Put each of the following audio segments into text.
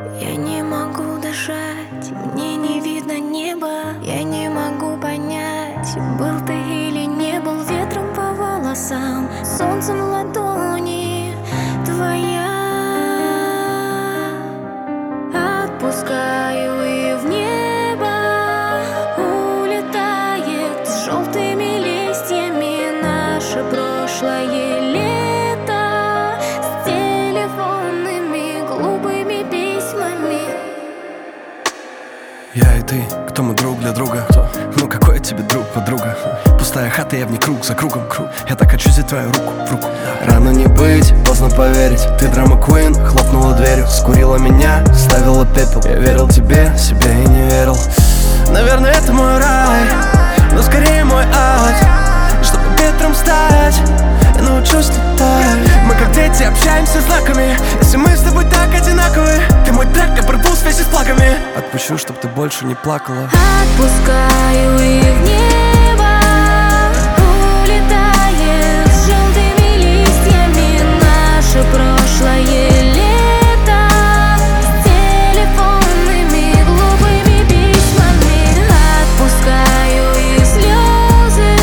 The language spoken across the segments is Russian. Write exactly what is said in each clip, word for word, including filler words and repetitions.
Я не могу дышать, мне не видно неба. Я не могу понять, был ты или не был. Ветром по волосам, солнцем в ладони твоя. Отпускаю и в небо улетает с желтыми листьями наше прошлое лето, с телефонными глупыми письмами. Я и ты, кто мы друг для друга? Кто? Ну какой я тебе друг, подруга? Пустая хата, я в ней круг за кругом, круг. Я так хочу взять твою руку в руку. Рано не быть, поздно поверить. Ты драма Queen, хлопнула дверью, скурила меня, ставила пепел. Я верил тебе, себе и не верил. Наверное, это мой рай, но скорее мой ад. Чтобы ветром стать, я научусь летать. Мы как дети общаемся знаками. Если мы с тобой так одинаковы, ты мой трек, я порву связи с флагами. Отпущу, чтоб ты больше не плакала. Отпускаю и в небо улетает с желтыми листьями наше прошлое лето, с телефонными глупыми письмами. Отпускаю и слезы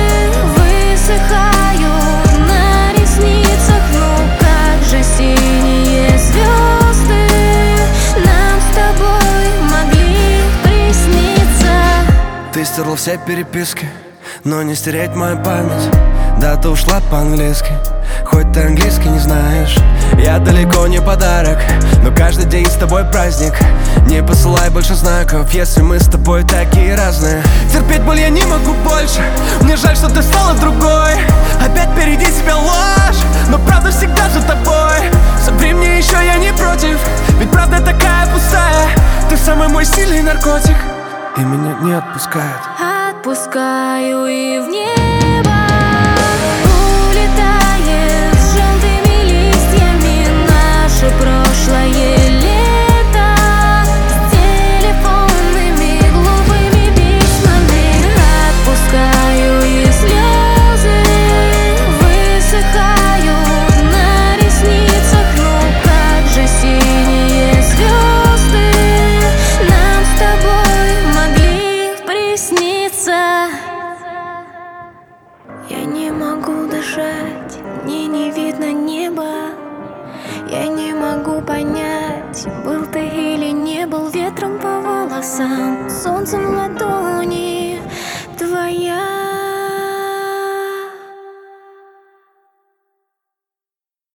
высыхают на ресницах. Ну как же синие звезды нам с тобой могли присниться. Ты стерла все переписки, но не стереть мою память. Да, ты ушла по-английски, хоть ты английский не знаешь. Я далеко не подарок, но каждый день с тобой праздник. Не посылай больше знаков, если мы с тобой такие разные. Терпеть боль я не могу больше, мне жаль, что ты стала другой. Опять впереди тебя ложь, но правда всегда за тобой. Соври мне еще, я не против, ведь правда такая пустая. Ты самый мой сильный наркотик, и меня не отпускает. Отпускаю и в небо улетает с желтыми листьями наше прошлое лето, с телефонными глупыми письмами. Отпускаю и слезы высыхают на ресницах. Ну как же синие звезды нам с тобой могли присниться. Я не могу дышать, мне не видно неба. Я не могу понять, был ты или не был. Ветром по волосам, солнцем в ладони